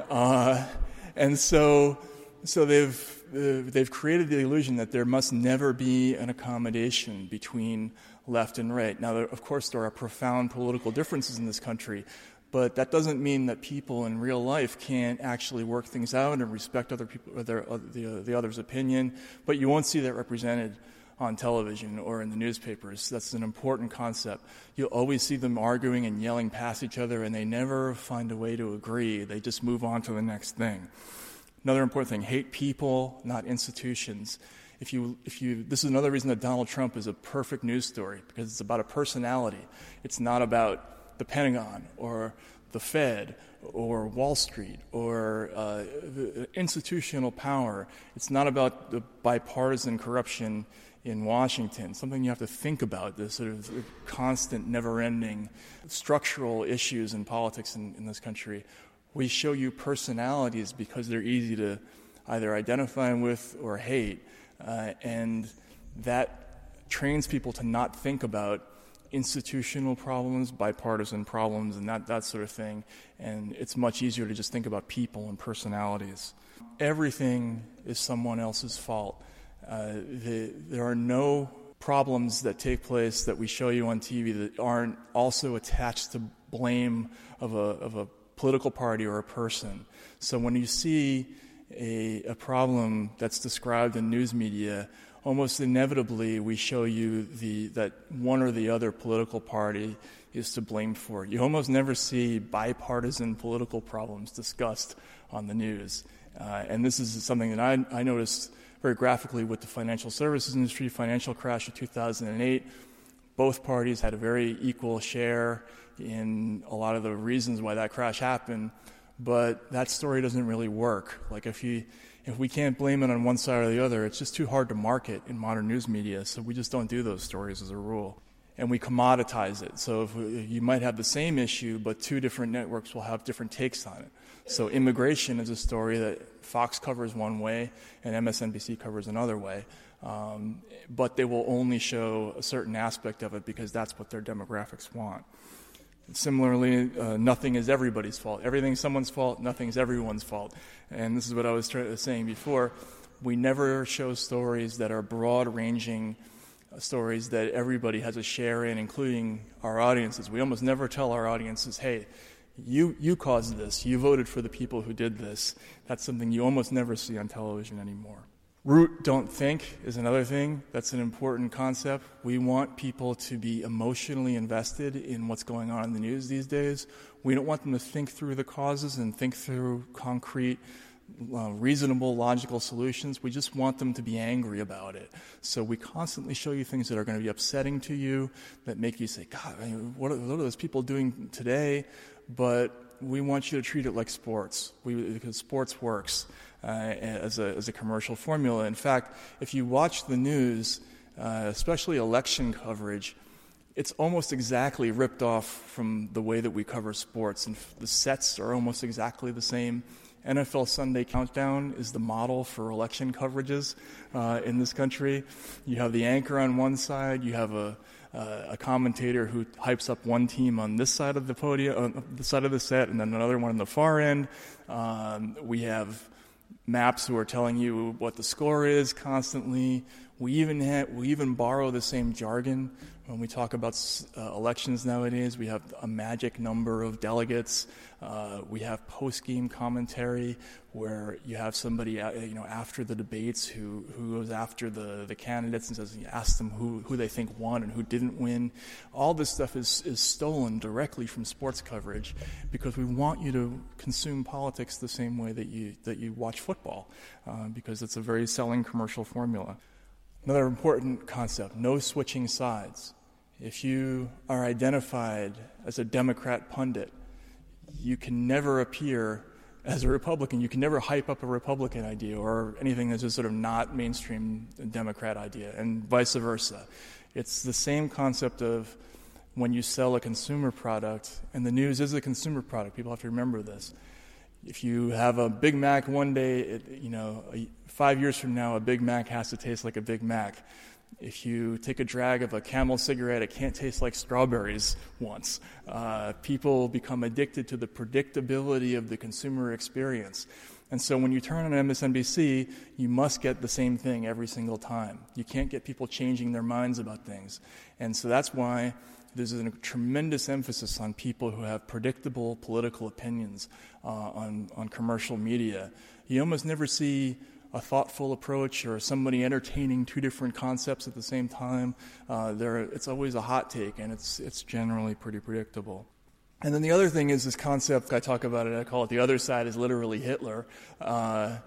Uh, and so so they've uh, they've created the illusion that there must never be an accommodation between left and right. Now, there, of course, there are profound political differences in this country, but that doesn't mean that people in real life can't actually work things out and respect other people, other, the, the other's opinion. But you won't see that represented on television or in the newspapers. That's an important concept. You'll always see them arguing and yelling past each other, and they never find a way to agree. They just move on to the next thing. Another important thing, hate people, not institutions. If you, if you, this is another reason that Donald Trump is a perfect news story, because it's about a personality. It's not about the Pentagon or the Fed or Wall Street or uh, the institutional power. It's not about the bipartisan corruption in Washington, something you have to think about, this sort of constant, never-ending structural issues in politics in, in this country. We show you personalities because they're easy to either identify with or hate, uh, and that trains people to not think about institutional problems, bipartisan problems, and that, that sort of thing, and it's much easier to just think about people and personalities. Everything is someone else's fault. Uh, the, there are no problems that take place that we show you on T V that aren't also attached to blame of a, of a political party or a person. So when you see a, a problem that's described in news media, almost inevitably we show you the, that one or the other political party is to blame for it. You almost never see bipartisan political problems discussed on the news. Uh, and this is something that I, I noticed very graphically with the financial services industry, financial crash of two thousand eight. Both parties had a very equal share in a lot of the reasons why that crash happened, but that story doesn't really work. Like if you, if we can't blame it on one side or the other, it's just too hard to market in modern news media, so we just don't do those stories as a rule. And we commoditize it. So if we, you might have the same issue, but two different networks will have different takes on it. So immigration is a story that Fox covers one way and M S N B C covers another way. Um, but they will only show a certain aspect of it because that's what their demographics want. Similarly, uh, nothing is everybody's fault. Everything's someone's fault, nothing's everyone's fault. And this is what I was tra- saying before. We never show stories that are broad-ranging uh, stories that everybody has a share in, including our audiences. We almost never tell our audiences, hey, you you caused this. You voted for the people who did this. That's something you almost never see on television anymore. Root, don't think is another thing. That's an important concept. We want people to be emotionally invested in what's going on in the news these days. We don't want them to think through the causes and think through concrete, uh, reasonable, logical solutions. We just want them to be angry about it. So we constantly show you things that are going to be upsetting to you, that make you say, God, I mean, what, are, what are those people doing today? But we want you to treat it like sports, we, because sports works. Uh, as a as a commercial formula. In fact, if you watch the news, uh, especially election coverage, it's almost exactly ripped off from the way that we cover sports, and the sets are almost exactly the same. N F L Sunday Countdown is the model for election coverages uh, in this country. You have the anchor on one side, you have a uh, a commentator who hypes up one team on this side of the podium, on the side of the set, and then another one on the far end. Um, we have maps who are telling you what the score is constantly. We even ha- we even borrow the same jargon when we talk about uh, elections nowadays. We have a magic number of delegates. Uh, we have post-game commentary where you have somebody, uh, you know, after the debates who, who goes after the, the candidates and says, asks them who, who they think won and who didn't win. All this stuff is, is stolen directly from sports coverage because we want you to consume politics the same way that you that you watch football, uh, because it's a very selling commercial formula. Another important concept, no switching sides. If you are identified as a Democrat pundit, you can never appear as a Republican. You can never hype up a Republican idea or anything that's just sort of not mainstream Democrat idea, and vice versa. It's the same concept of when you sell a consumer product, and the news is a consumer product. People have to remember this. If you have a Big Mac one day, it, you know, five years from now, a Big Mac has to taste like a Big Mac. If you take a drag of a Camel cigarette, it can't taste like strawberries once. Uh, people become addicted to the predictability of the consumer experience. And so when you turn on M S N B C, you must get the same thing every single time. You can't get people changing their minds about things. And so that's why there's a tremendous emphasis on people who have predictable political opinions uh, on, on commercial media. You almost never see a thoughtful approach or somebody entertaining two different concepts at the same time. Uh, there, it's always a hot take, and it's it's generally pretty predictable. And then the other thing is this concept, I talk about it, I call it the other side is literally Hitler. Uh,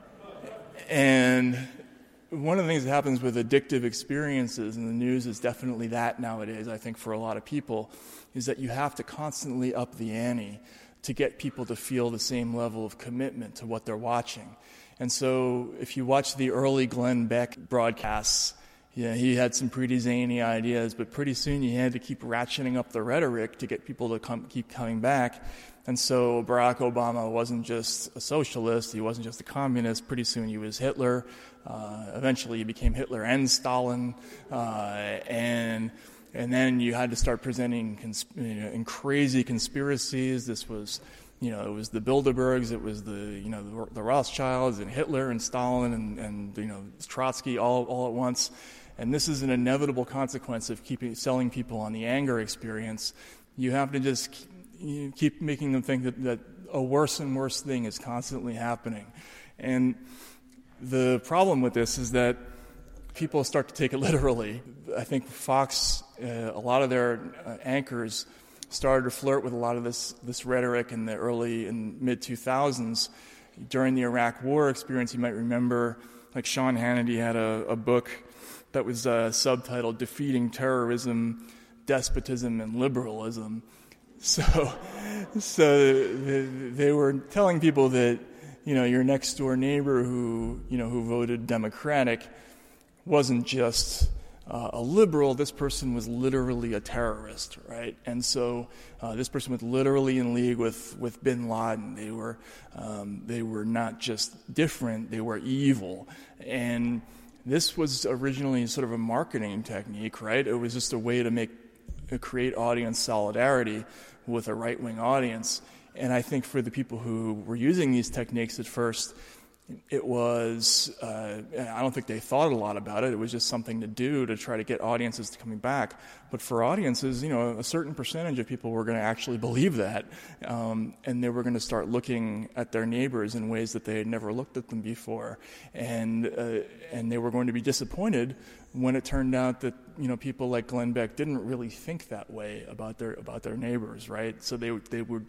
and one of the things that happens with addictive experiences, and the news is definitely that nowadays, I think, for a lot of people, is that you have to constantly up the ante to get people to feel the same level of commitment to what they're watching. And so if you watch the early Glenn Beck broadcasts, yeah, he had some pretty zany ideas, but pretty soon you had to keep ratcheting up the rhetoric to get people to come, keep coming back. And so Barack Obama wasn't just a socialist, he wasn't just a communist. Pretty soon he was Hitler. Uh, eventually he became Hitler and Stalin. Uh, and and then you had to start presenting cons- you know, in crazy conspiracies. This was, you know, it was the Bilderbergs, it was the, you know, the, the Rothschilds and Hitler and Stalin and, and you know, Trotsky all, all at once. And this is an inevitable consequence of keeping selling people on the anger experience. You have to just keep, you keep making them think that, that a worse and worse thing is constantly happening. And the problem with this is that people start to take it literally. I think Fox, uh, a lot of their uh, anchors started to flirt with a lot of this this rhetoric in the early and mid two thousands. During the Iraq War experience, you might remember, like Sean Hannity had a, a book that was uh, subtitled Defeating Terrorism, Despotism, and Liberalism. So, so they, they were telling people that, you know, your next door neighbor who, you know, who voted Democratic wasn't just uh, a liberal. This person was literally a terrorist, right? And so uh, this person was literally in league with, with Bin Laden. They were um, they were not just different; they were evil. And this was originally sort of a marketing technique, right? It was just a way to make uh, create audience solidarity with a right-wing audience. And I think for the people who were using these techniques at first, it was, uh, I don't think they thought a lot about it. It was just something to do to try to get audiences to coming back. But for audiences, you know, a certain percentage of people were going to actually believe that. Um, and they were going to start looking at their neighbors in ways that they had never looked at them before. And uh, and they were going to be disappointed when it turned out that, you know, people like Glenn Beck didn't really think that way about their about their neighbors, right? So they they would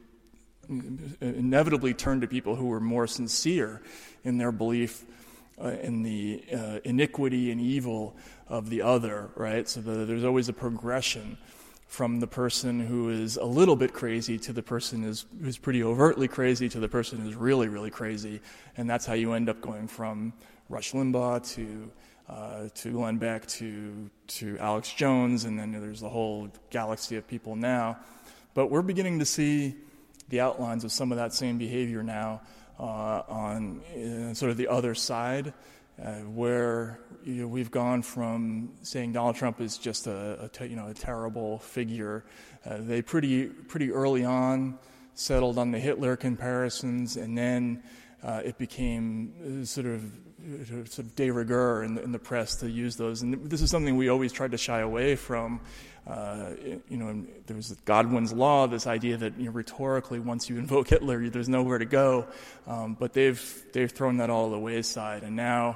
inevitably turn to people who were more sincere in their belief uh, in the uh, iniquity and evil of the other, right? So the, there's always a progression from the person who is a little bit crazy to the person who's, who's pretty overtly crazy to the person who's really, really crazy. And that's how you end up going from Rush Limbaugh to uh, to Glenn Beck to, to Alex Jones, and then there's a whole galaxy of people now. But we're beginning to see the outlines of some of that same behavior now uh, on uh, sort of the other side, uh, where you know, we've gone from saying Donald Trump is just a, a te- you know a terrible figure. Uh, they pretty pretty early on settled on the Hitler comparisons, and then uh, it became sort of sort of de rigueur in the, in the press to use those. And this is something we always tried to shy away from. Uh, you know, there was Godwin's law, this idea that, you know, rhetorically, once you invoke Hitler, there's nowhere to go. Um, but they've they've thrown that all to the wayside, and now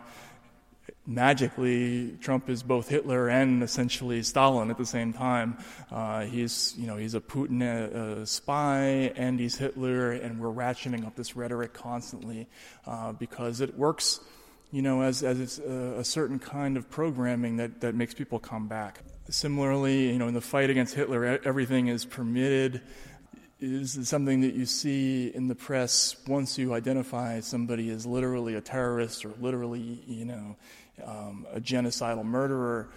magically, Trump is both Hitler and essentially Stalin at the same time. Uh, he's, you know, he's a Putin uh, spy, and he's Hitler, and we're ratcheting up this rhetoric constantly uh, because it works, you know, as as it's a, a certain kind of programming that, that makes people come back. Similarly, you know, in the fight against Hitler, everything is permitted. Is something that you see in the press once you identify somebody as literally a terrorist or literally, you know, um, a genocidal murderer,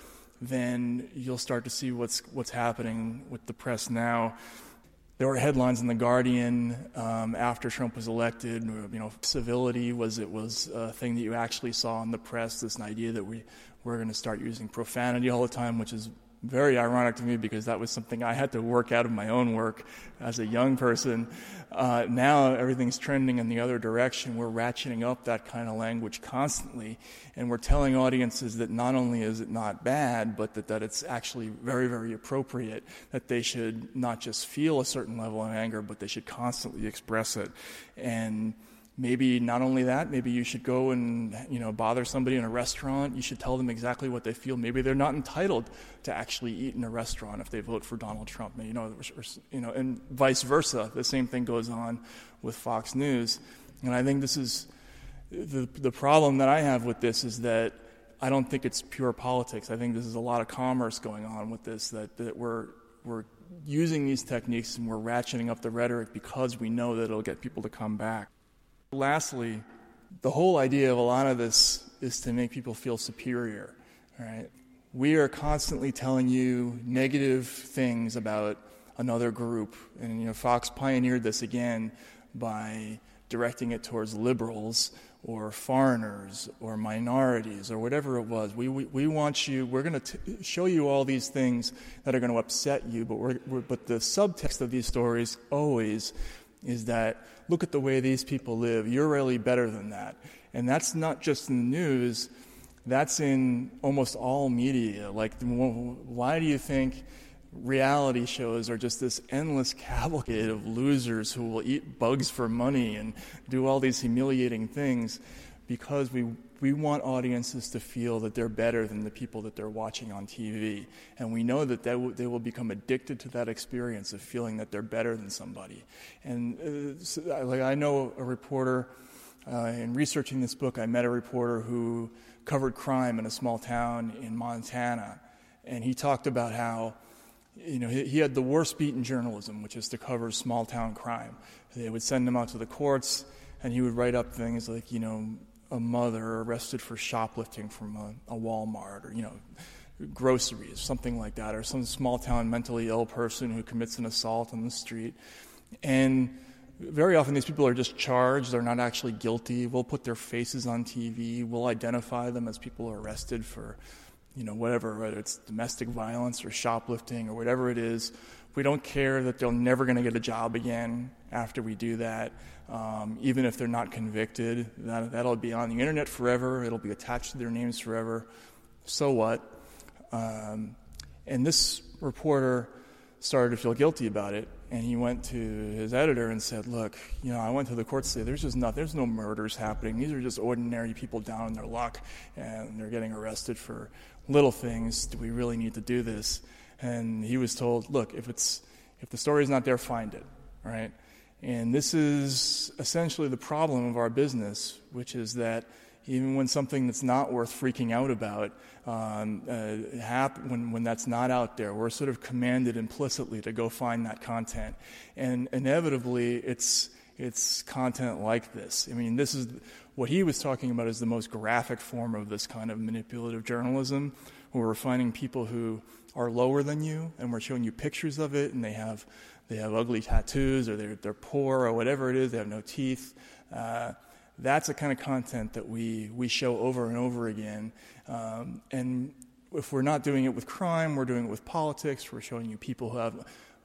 then you'll start to see what's what's happening with the press now. There were headlines in The Guardian um, after Trump was elected. You know, civility was it was a thing that you actually saw in the press. This idea that we we're going to start using profanity all the time, which is very ironic to me because that was something I had to work out of my own work as a young person. Uh, now everything's trending in the other direction. We're ratcheting up that kind of language constantly, and we're telling audiences that not only is it not bad, but that, that it's actually very, very appropriate, that they should not just feel a certain level of anger, but they should constantly express it. And maybe not only that, maybe you should go and, you know, bother somebody in a restaurant. You should tell them exactly what they feel. Maybe they're not entitled to actually eat in a restaurant if they vote for Donald Trump. You know, or, you know, and vice versa. The same thing goes on with Fox News. And I think this is the the problem that I have with this is that I don't think it's pure politics. I think this is a lot of commerce going on with this. That that we're we're using these techniques and we're ratcheting up the rhetoric because we know that it'll get people to come back. Lastly, the whole idea of a lot of this is to make people feel superior, right? We are constantly telling you negative things about another group, and you know, Fox pioneered this again by directing it towards liberals or foreigners or minorities or whatever it was. We we, we want you. We're going to show you all these things that are going to upset you, but we're, we're but the subtext of these stories always is that look at the way these people live. You're really better than that. And that's not just in the news. That's in almost all media. Like, why do you think reality shows are just this endless cavalcade of losers who will eat bugs for money and do all these humiliating things? Because we we want audiences to feel that they're better than the people that they're watching on T V. And we know that they will, they will become addicted to that experience of feeling that they're better than somebody. And uh, so, like I know a reporter, uh, in researching this book, I met a reporter who covered crime in a small town in Montana. And he talked about how, you know, he, he had the worst beat in journalism, which is to cover small town crime. They would send him out to the courts, and he would write up things like, you know, a mother arrested for shoplifting from a, a Walmart, or, you know, groceries, something like that, or some small town mentally ill person who commits an assault on the street. And very often these people are just charged. They're not actually guilty. We'll put their faces on T V. We'll identify them as people arrested for, you know, whatever, whether it's domestic violence or shoplifting or whatever it is. We don't care that they're never going to get a job again after we do that. Um, even if they're not convicted, that, that'll be on the internet forever. It'll be attached to their names forever. So what? Um, and this reporter started to feel guilty about it, and he went to his editor and said, look, you know, I went to the court to say there's just not, there's no murders happening. These are just ordinary people down on their luck, and they're getting arrested for little things. Do we really need to do this? And he was told, look, if it's if the story's not there, find it, right? And this is essentially the problem of our business, which is that even when something that's not worth freaking out about, um, uh, hap- when, when that's not out there, we're sort of commanded implicitly to go find that content. And inevitably, it's it's content like this. I mean, this is what he was talking about is the most graphic form of this kind of manipulative journalism, where we're finding people who are lower than you, and we're showing you pictures of it, and they have they have ugly tattoos, or they're they're poor, or whatever it is. They have no teeth. Uh, that's the kind of content that we we show over and over again. Um, and if we're not doing it with crime, we're doing it with politics. We're showing you people who have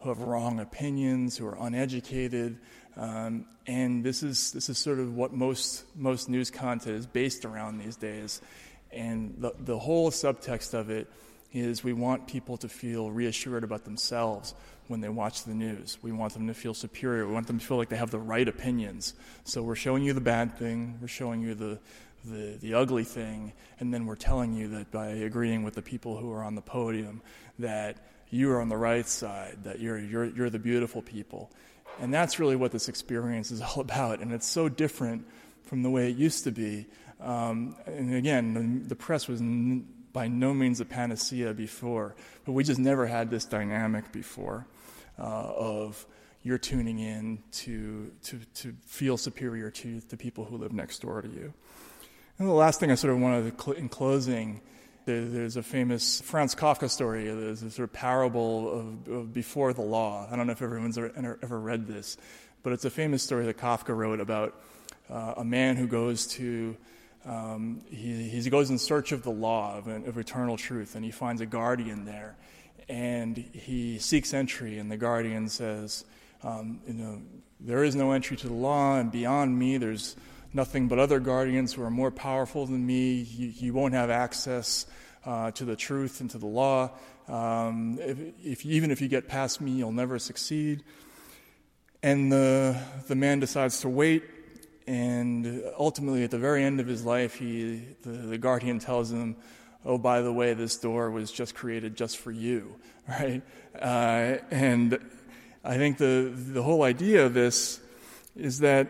who have wrong opinions, who are uneducated. Um, and this is this is sort of what most most news content is based around these days. And the the whole subtext of it is we want people to feel reassured about themselves when they watch the news. We want them to feel superior. We want them to feel like they have the right opinions. So we're showing you the bad thing, we're showing you the the, the ugly thing, and then we're telling you that by agreeing with the people who are on the podium that you are on the right side, that you're you're you're the beautiful people. And that's really what this experience is all about. And it's so different from the way it used to be. Um, and again, the, the press was n- by no means a panacea before, but we just never had this dynamic before uh, of you're tuning in to, to, to feel superior to the people who live next door to you. And the last thing I sort of wanted to, cl- in closing, there, there's a famous Franz Kafka story. There's a sort of parable of, of Before the Law. I don't know if everyone's ever, ever read this, but it's a famous story that Kafka wrote about uh, a man who goes to, um, he, he goes in search of the law, of, of eternal truth, and he finds a guardian there. And he seeks entry, and the guardian says, um, you know, there is no entry to the law, and beyond me there's nothing but other guardians who are more powerful than me. You, you won't have access uh, to the truth and to the law. Um, if, if even if you get past me, you'll never succeed. And the the man decides to wait, and ultimately, at the very end of his life, he the, the guardian tells him, "Oh, by the way, this door was just created just for you," right? Uh, and I think the the whole idea of this is that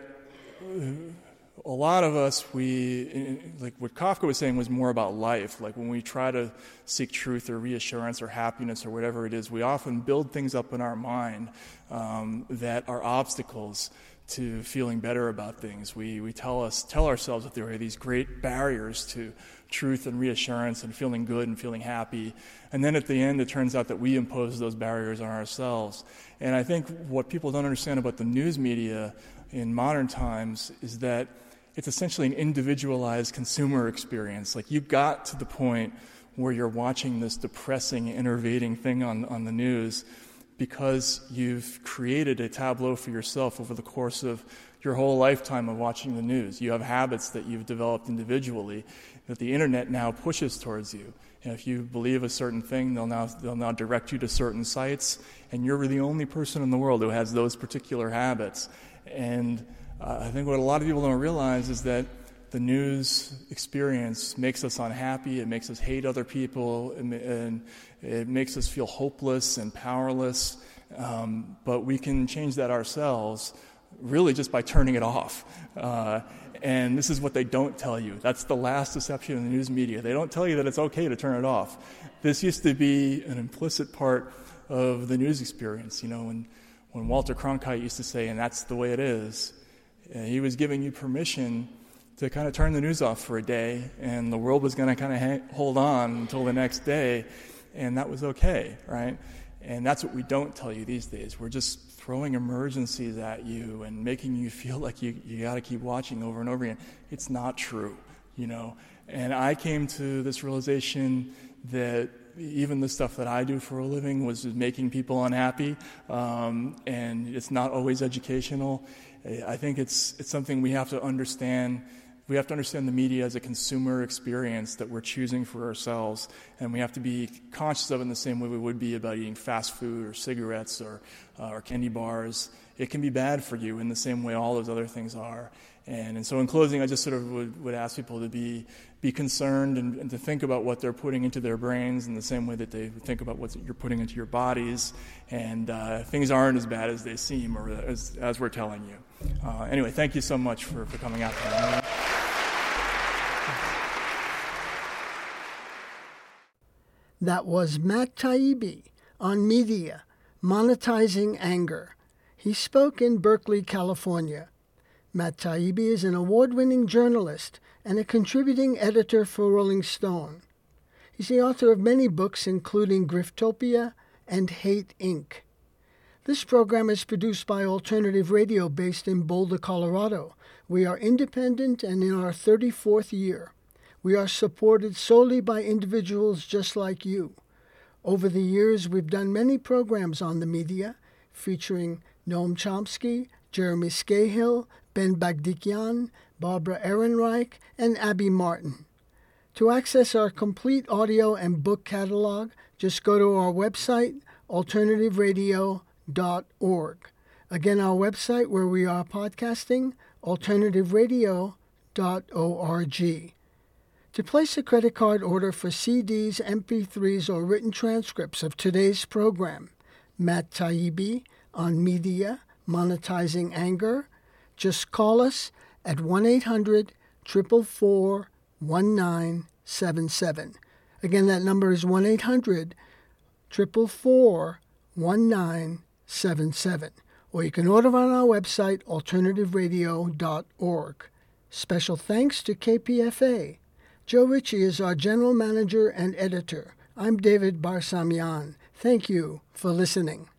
a lot of us, we, like what Kafka was saying was more about life. Like when we try to seek truth or reassurance or happiness or whatever it is, we often build things up in our mind um, that are obstacles to feeling better about things. We we tell us tell ourselves that there are these great barriers to truth and reassurance and feeling good and feeling happy. And then at the end, it turns out that we impose those barriers on ourselves. And I think what people don't understand about the news media in modern times is that it's essentially an individualized consumer experience. Like you got to the point where you're watching this depressing, enervating thing on, on the news because you've created a tableau for yourself over the course of your whole lifetime of watching the news. You have habits that you've developed individually that the internet now pushes towards you. And if you believe a certain thing, they'll now they'll now direct you to certain sites, and you're the only person in the world who has those particular habits. And Uh, I think what a lot of people don't realize is that the news experience makes us unhappy, it makes us hate other people, and, and it makes us feel hopeless and powerless, um, but we can change that ourselves really just by turning it off. Uh, and this is what they don't tell you. That's the last deception in the news media. They don't tell you that it's okay to turn it off. This used to be an implicit part of the news experience. You know, when, when Walter Cronkite used to say, and that's the way it is, Uh, he was giving you permission to kind of turn the news off for a day, and the world was going to kind of ha- hold on until the next day, and that was okay, right? And that's what we don't tell you these days. We're just throwing emergencies at you and making you feel like you, you got to keep watching over and over again. It's not true, you know. And I came to this realization that even the stuff that I do for a living was making people unhappy, um, and it's not always educational. I think it's it's something we have to understand. We have to understand the media as a consumer experience that we're choosing for ourselves, and we have to be conscious of it in the same way we would be about eating fast food or cigarettes or uh, or candy bars. It can be bad for you in the same way all those other things are. And, and so in closing, I just sort of would, would ask people to be be concerned and, and to think about what they're putting into their brains in the same way that they think about what you're putting into your bodies. And uh, things aren't as bad as they seem or as, as we're telling you. Uh, anyway, thank you so much for, for coming out tonight. That was Matt Taibbi on Media, Monetizing Anger. He spoke in Berkeley, California. Matt Taibbi is an award-winning journalist and a contributing editor for Rolling Stone. He's the author of many books, including Griftopia and Hate, Incorporated. This program is produced by Alternative Radio based in Boulder, Colorado. We are independent and in our thirty-fourth year. We are supported solely by individuals just like you. Over the years, we've done many programs on the media, featuring Noam Chomsky, Jeremy Scahill, Ben Bagdikian, Barbara Ehrenreich, and Abby Martin. To access our complete audio and book catalog, just go to our website, alternative radio dot org. Again, our website where we are podcasting, alternative radio dot org. To place a credit card order for C Ds, M P threes, or written transcripts of today's program, Matt Taibbi on Media, Monetizing Anger, just call us at one eight hundred, four four four, one nine seven seven. Again, that number is one eight hundred, four four four, one nine seven seven. Or you can order on our website, alternative radio dot org. Special thanks to K P F A. Joe Ritchie is our general manager and editor. I'm David Barsamian. Thank you for listening.